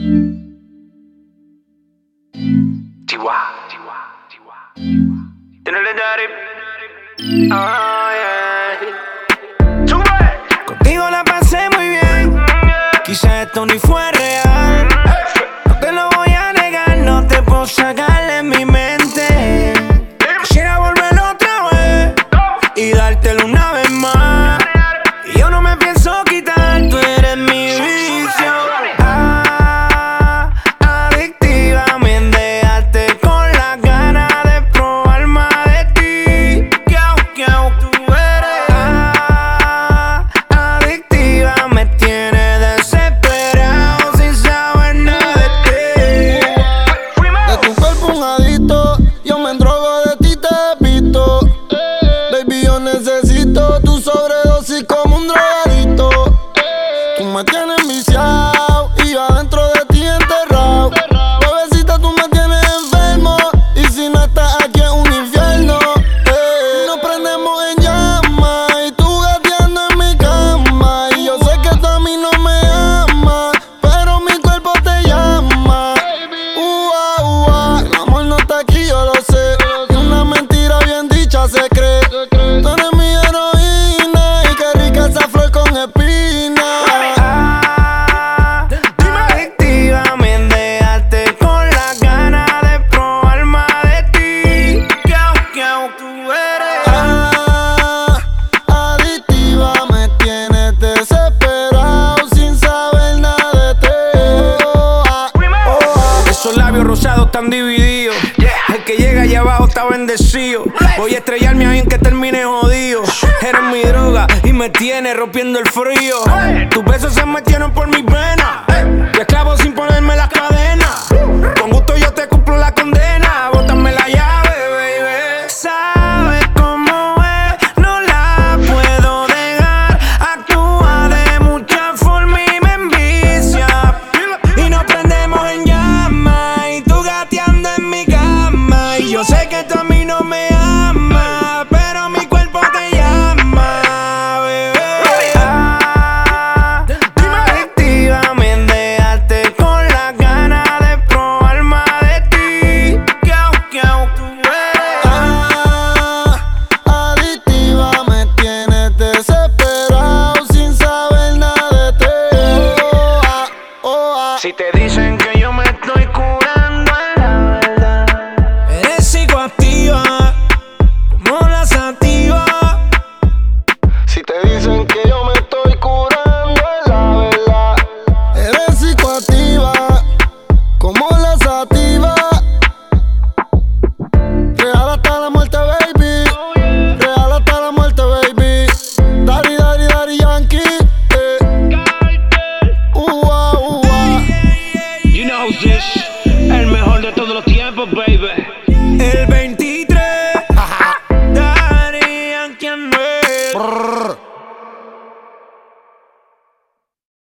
Contigo la pasé muy bien, quizás esto ni fue real. No te lo voy a negar, no te puedo sacar de mi mente. Quisiera volver otra vez y dártelo una vez más. Y yo no me pienso quitar, tú eres mi vicio. Adictiva, me dejaste con las ganas de probar más de ti. Tú eres adictiva, me tienes desesperado sin saber nada de ti. De tu cuerpo un adicto, yo me endrogo de ti, te he visto. Baby, yo necesito tu sobredosis como un drogadicto. Tú me tienes viciado y yo adentro de ti enterrado. Bebecita, tú me tienes enfermo y si no estás aquí es un infierno. Nos prendemos en llamas y tú gateando en mi cama. Y yo sé que tú a mí no me amas, pero mi cuerpo te llama. El amor no está aquí, yo lo sé. Y una mentira bien dicha se cree. Tú eres mi heroína y qué rica esa flor con espina. Adictiva, me dejaste con las ganas de probar más de ti. Tú eres Adictiva, me tienes desesperado sin saber nada de ti. Esos labios rosados están divididos. El que llega allá abajo está bendecido. Voy a estrellarme ahí en que termine jodido. Eres mi droga y me tienes rompiendo el frío. Tus besos se metieron por mis venas. Te esclavo sin ponerme las cadenas. Con gusto yo te cumplo la condena. Bótame la llave, baby. Sabes cómo es, no la puedo dejar. Actúa de mucha forma y me envicia. Y nos prendemos en llamas y tú gateando en mi cama. Y yo sé que tú a mí no me amas, pero mi cuerpo te llama, bebé. Adictiva, me dejaste con las ganas de probar más de ti. Tú eres Adictiva, me tienes desesperado sin saber nada de ti. Si te dicen que yo me estoy curando, es la verdad. Eres psicoactiva, como la sativa. Si te dicen que yo me estoy curando, es la verdad. Eres psicoactiva, como la sativa. Real hasta la muerte, baby. Real hasta la muerte, baby. Daddy Yankee. You know this, el mejor de todos los tiempos, baby.